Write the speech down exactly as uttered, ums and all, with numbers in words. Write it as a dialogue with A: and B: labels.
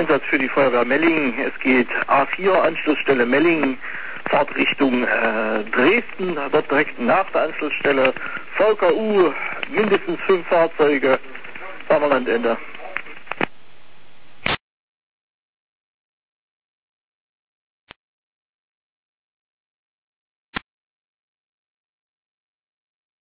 A: Einsatz für die Feuerwehr Mellingen. Es geht A vier, Anschlussstelle Mellingen, Fahrt Richtung äh, Dresden, dort direkt nach der Anschlussstelle V K U, mindestens fünf Fahrzeuge, Sauerlandende.